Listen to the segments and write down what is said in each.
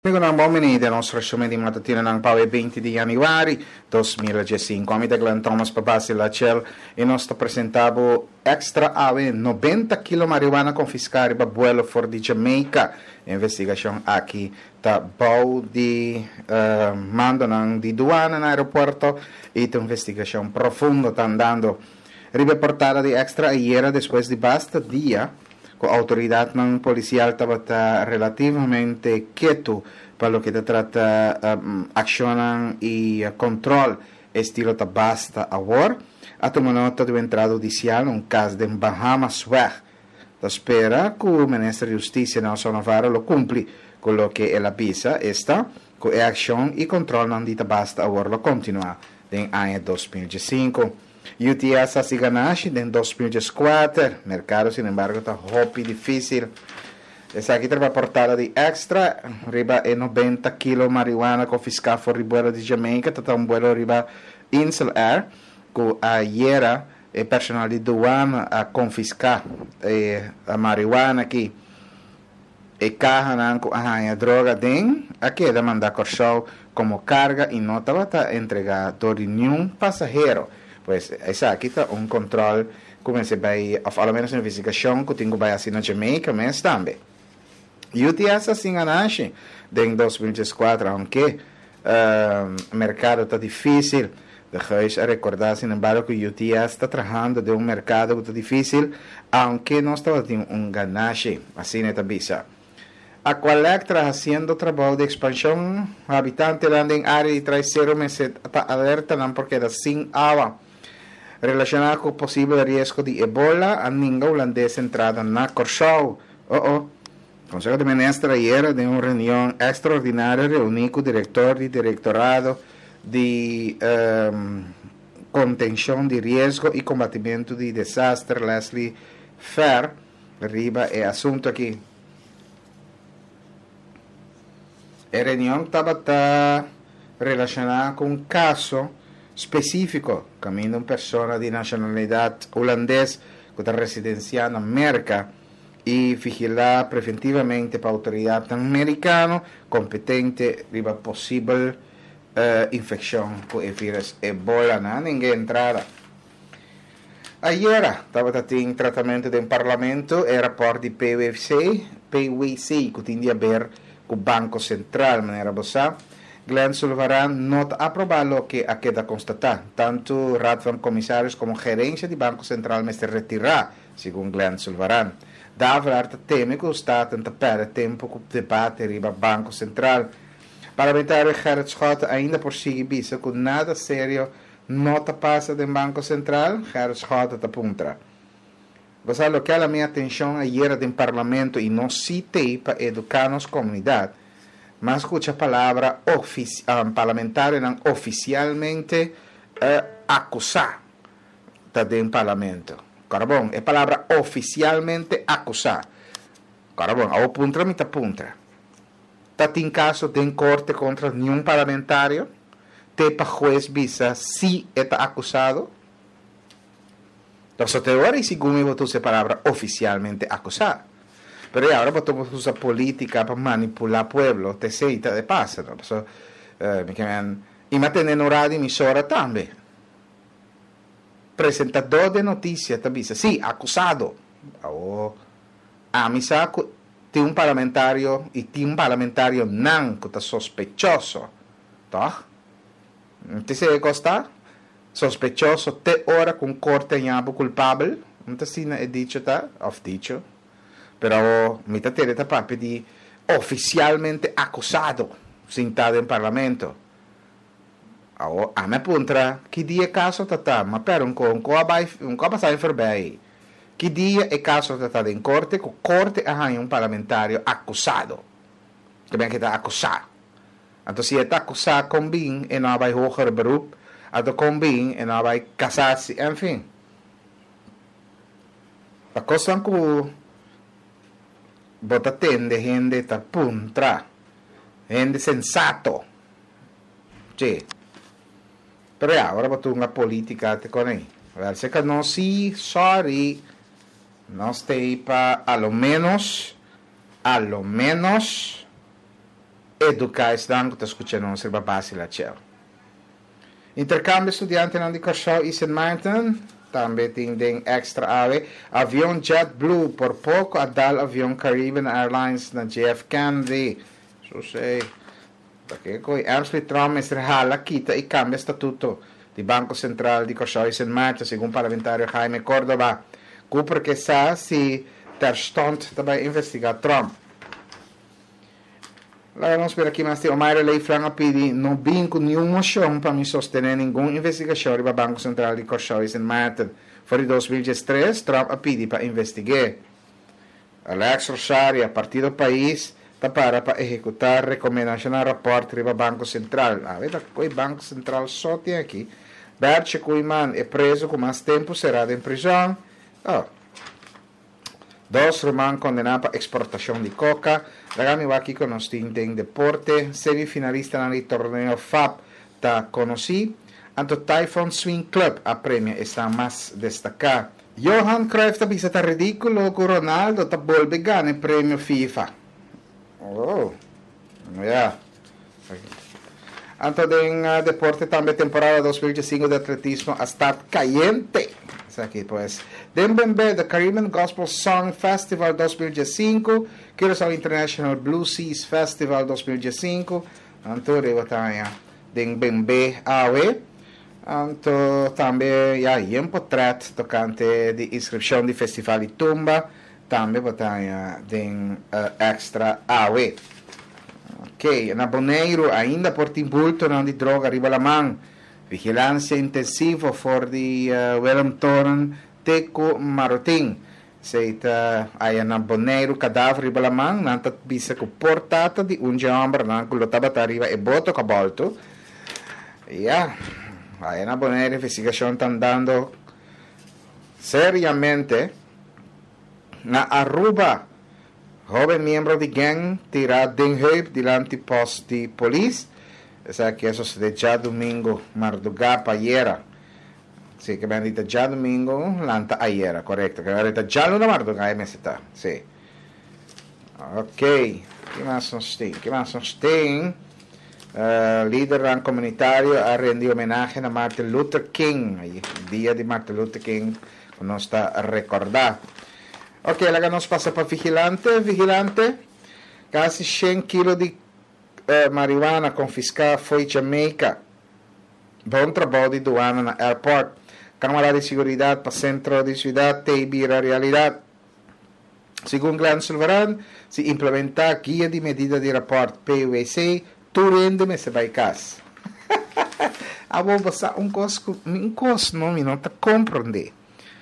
Ng momini del nostro show di mattina ng Pau 20 di Januari 2015. Kami Glenn Thomas Papasi Lachel e nostro presentavo extra ave 90 kg marijuana confiscare ba vuelo for di Jamaica. Investigação aqui ta bau di mando ng di duana na aeroporto e ta investigação profundo ta andando riportada di extra ieri después di basta dia con autoridad non policial estaba relativamente quieto para lo que te trata accionan y control estilo ta basta agora a tu nota do entrada judicial un caso de Bahamas Swag da spera que o Ministro de Justiça Nelson Navarro lo cumpli con lo que ela pisa esta con action e control non dita basta agora lo continua em ano 2015 UTS así ganaste en 2014, mercado sin embargo está hopi difícil. Essa aqui trabalha portada de extra, riba e 90 kg marijuana confiscada for ribuelo de Jamaica, tá um vuelo riba Insel Air, que ayer o personal de duana a confiscar a marijuana aqui e carga com a droga den, aqui da mandar corchão como carga e não estava a entregar a nenhum passageiro. Pues essa aqui está um controle como se vai, ou pelo menos uma investigação que tenho vai assim na Jamaica, mas também. E o TS assim anasce em 2014, aunque o mercado está difícil, deixa recordar, sin embargo, que o UTS está trabalhando de um mercado que está difícil, aunque não está tendo ganache, assim é tabisa. A Qualec está fazendo trabalho de expansão, habitante lá em área de traiceiro, mas está alerta não porque da sem água. Relacionado com o possível risco de ebola, a ninguém holandesa entrada na Corchou. O Conselho de Ministros ayer de uma reunião extraordinária reuniu com o diretor do Diretorado de Contenção de Risco e Combatimento de Desastre, Leslie Fair. Arriba é assunto aqui. A reunião estava relacionada com um caso específico, caminho de uma pessoa de nacionalidade holandesa que está residenciando na América e vigilar preventivamente para a autoridade americana competente riba possível infecção com o vírus ebola, ninguém entrada. Ayer estava em tratamento de um parlamento, era por de PwC, que tinha a ver com o Banco Central, maneira bossa. Glenn Sullivan não aprova lo que queda constatar. Tanto Raad van Comissários como gerência do Banco Central se retirar, segundo Glenn Sullivan. Davrar teme que o Estado tenta perder tempo com o debate riba o Banco Central. Parlamentário Gerrit Schotten ainda por seguir bisa que nada sério não passa do Banco Central. Gerrit Schotten apunta. Você lo que a minha atenção ayer do Parlamento e não citei para educar nossa comunidade. Mas escucha a palavra parlamentar não oficialmente acusar da de um parlamento. Agora bom, é a palavra oficialmente acusar. Agora bom, ao puntra me puntra. Tá em caso de corte contra nenhum parlamentário, te para juez visa se está acusado. Então, só te agora e segundo votou a palavra oficialmente acusar. Pero ahora podemos usar política para manipular pueblo, te seita de passa, no? So, e manter no rádio emissora também. Presentador de notícia, também, sim, acusado. A missa tem um parlamentário e tem um parlamentário não que está sospechoso, tá? Não se gosta? Sospechoso, te ora com corte em abo culpável, não se é dicho, tá? Of dicho. Pero mi tere está proprio di oficialmente acusado sentado in Parlamento. A me puntra, che dia caso tata, ma per un co passare voorbij. Che dia è caso tata in corte, con corte ha un parlamentario accusato. Che ben che sta accusato. Anto si è accusato con bin e non vai hoger beroep, anto con bin e non vai casarsi, enfim. La cosa anche bota tende gente ta puntra gente sensato sì però ora botu una politica te con ei se che non si sorry non stai pa a lo menos educar estudante que escuta não ser base lá tchau. Intercâmbio estudante não de Cachau e St. Martin também tem extra ave avião JetBlue por pouco a dal avião Caribbean Airlines na JF Kennedy so sei perché coi Ernst Trump è hala quita e cambia statuto di Banco Central di Cachau e St. Martin secondo parlamentario Jaime Córdoba perché sa si ter stond daarbij investigar Trump. Vamos ver aqui, mas tem o Mayra Lei Flan a pedir não vinco nenhuma moção para me sostener nenhuma investigação do Banco Central de Cachau e St. Martin. Foi em 2003, Trump a pedir para investigar. Alex Rosario, Partido País, para executar recomendação a rapport do Banco Central. A ver, o Banco Central só tem aqui. Berche Kuiman é preso com mais tempo, será em prisão. Dos Roman condenados para exportação de coca. Ragami aqui com nós tem deporte. Semifinalista no torneio FAP está conhecido. Anto Typhoon Swing Club a prêmio está mais destacado. Johan Cruyff está visita ridículo que Ronaldo está volve ganhar prêmio FIFA. Oh, yeah. Anto tem deporte também temporada 2005 de atletismo a start caliente. Aqui, pues. Dembembe, the Caribbean Gospel Song Festival 2005, Curaçao International Blue Seas Festival 2005, anto de batalha Dembembe Awe, anto também um portrait tocante de inscrição de festival de tumba, também batalha de extra Awe. Ok, na Bonaire ainda por timbulto não de droga arriba la mão. Vigilância intensiva for de Wellington Teco Marotin. Seita aí na Bonaire cadáver riba lamang nantat bisa ko portata di un homem nan kulo tabata riba e boto cabolto. Yeah. Aí na Bonaire investigação tá andando seriamente. Na Aruba, jovem membro de gang tirado den heup diante posto de polícia. Sa que eso se ya domingo Marduga Payera. Sí, que me han dicho ya domingo Lanta Ayera, correcto. Que me han dicho ya luna Marduga MST. Sí. Ok. ¿Qué más nos tiene? Líder comunitario ha rendido homenaje a Martin Luther King. El día de Martin Luther King nos está recordado. Ok, la que nos pasa para vigilante. Casi 100 kilos de marijuana confiscada foi Jamaica. Bom trabalho de aduana na airport. Câmara de Seguridade para Centro de Cidade Teibira a realidade. Segundo Glenn Silveran, se implementar guia de medida de rapport PUC, tudo se vai casa. A vou passar um costo não me nota compreender.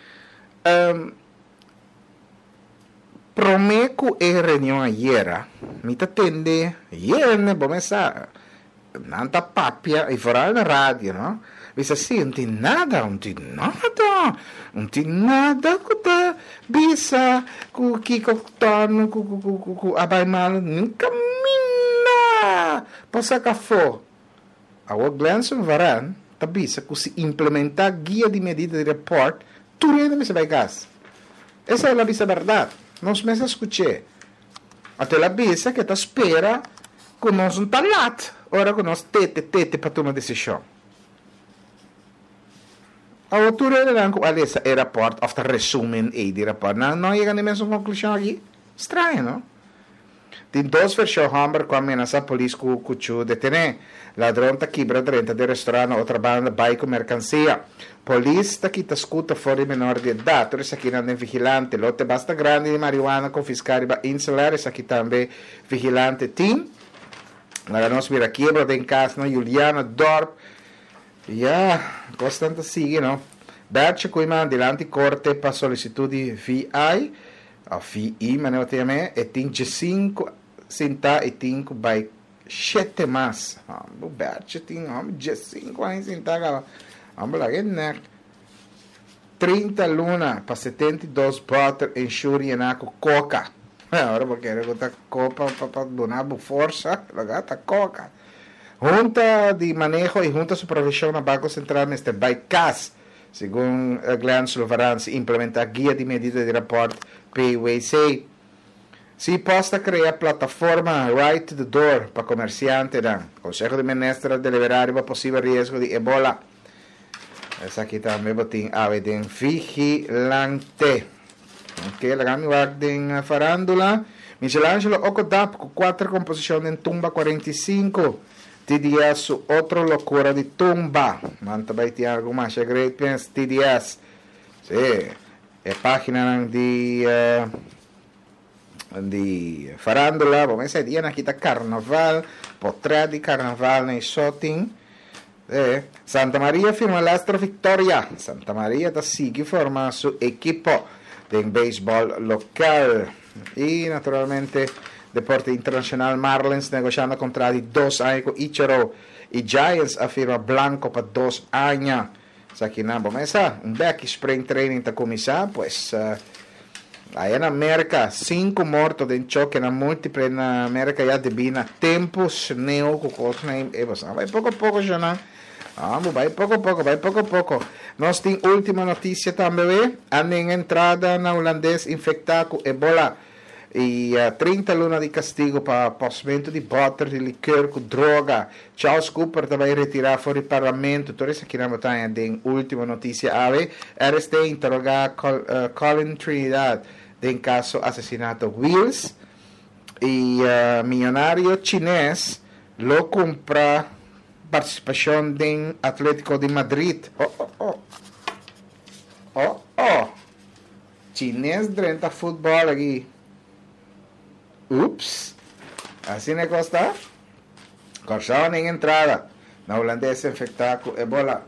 Promeco e reunião ayer, me atende, ierne, começar, nanta papia, e fora na rádio, não? Diz assim, não tem nada, que tá, bisa, que torno, abai mal, nunca mina, passa café. A o Glenson Varan, tá bisa, que se implementar guia de medida de report, tudo ainda se vai gas. Essa é a bisa verdade. Nós mesmo escutei. Até a bisa que está espera que nós não está lá. Ora que nós tete para tomar decisão. A altura era que essa é rapport, of the resumen de rapport. Não chega nem mesmo conclusão aqui. Estranho, não? Tem duas versões Hamburg com ameaça a polícia que o detener. Ladrão está quebra dentro do restaurante outra banda vai com mercancia. Polícia está aqui está escuta fora de menor de idade. Isso aqui não é vigilante. Lote basta grande de marihuana confiscar e insular. Isso aqui também vigilante team. Nós vira quebra em casa, não? Juliana Dorp. Constante sigue, não? Berche Kuiman delante corte para solicitude de VI. A VI, mas não tem e tem 5 centavos e 5 by 7 mais. O Berche tem 5 centavos. Vamos lá, né? 30 luna para 72 butter insure na coca. Agora porque eu botar copa para donar força, gata coca. Junta de manejo e junta de supervisão no Banco Central neste bypass. Segundo Glenn Silveran, se implementa guia de medida de rapport PUC. si posta crea plataforma right to the door para comerciante dan. Consejo de Ministros deliberare para posible riesgo de Ebola. Essa aqui também botin ave den vigilante. Ok, la gami den farandula. Michelangelo Ocodap com 4 composições em tumba 45. TDS su outro loucura de tumba. Manta vai ter algo mais great pens TDS. Sì, è página di farandola, come sai, di una kita carnaval, potrà di carnaval nei shooting. Santa Maria firma l'Astro Victoria. Santa Maria da Sigi forma su equipo del baseball local. E naturalmente Deporte Internacional Marlins negociando contratti 2 anni con Ichiro. I Giants afirma Blanco per 2 anni. Aqui na Bomesa, un back spring training ta começar, pues aí na América 5 mortos de choque na múltiple na América já devina tempos neo com coisa e vai pouco a pouco já não. Vai pouco a pouco. Nós tem última notícia também, andem entrada na holandês infectado com Ebola. E 30 luna di castigo per possamento di butter, di liqueur con droga. Charles Cooper vai ritirare fuori il Parlamento. Torres aqui na montanha de última notícia ave. RST interroga Colin Trinidad de caso assassinato Wills. E milionario chinês lo compra participazione del Atlético de Madrid. Chinês durante futebol aqui. Ups, assim não costa. Corção em entrada. Na holandesa infectado com Ebola.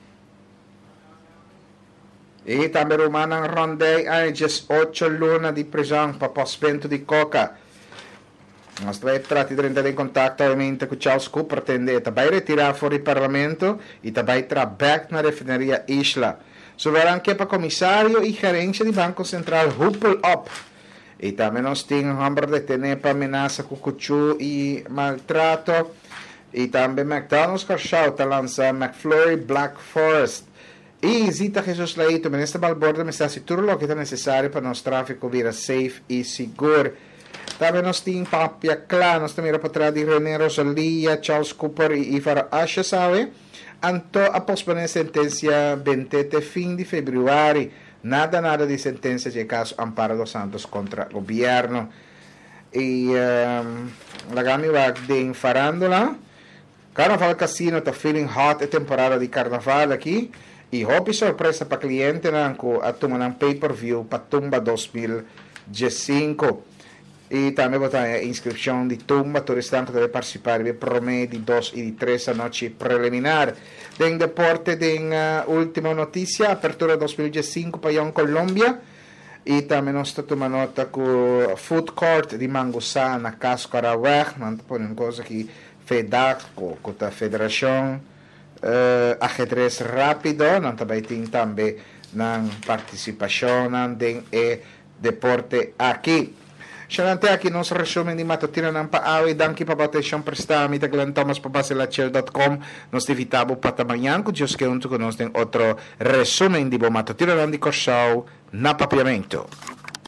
E também Romana Rondei há 18 lunas de prisão para possamento de coca. Nós vai tratar de entrar em contato ovviamente com Charles Cooper, pretende também retirar fora do Parlamento e também trabalhar na refineria Isla. Soberano que para comissário e gerência do Banco Central Huppel Up. E também nós temos homem detenido para ameaça com cuchu e maltrato. E também McDonald's Carchauta lança McFlurry Black Forest. E Zita Jesus Leito, ministro Balborda, me está situando o que é necessário para nosso tráfico vir safe e seguro. Também nós temos Papia Clã, nós temos para trás de René Rosalia, Charles Cooper e Ifara Asha, sabe? Anto a posponer sentença 20 fim de fevereiro. Nada de sentencia de caso Amparo dos Santos contra el gobierno. Y la gami va de farandola. Carnaval Casino está feeling hot, es temporada de carnaval aquí. Y hobby sorpresa para cliente nanco a tomar un pay-per-view para Tumba 2015. E também botar a inscrição de tumba, todo estante deve participar de promedio de 2 e de 3 a noite preliminar. Den deporte, den última notícia, apertura 2015 para Ion Colômbia. E também nós tomamos nota com o food court de Mangussá, na Cascaraweg, não põe uma coisa aqui, FEDAC, com a Federação Ajedrez Rápido, não também tem também na participação den deporte aqui. Xanante aqui nosso resumo de matutina ng paawi danki pa batesyon prestami taglan Thomas papasilachiel.com nos divitabo patamanyan ko Diyos que unto con nos den otro resumen di bo matutina ng di Corsaw na papiamento.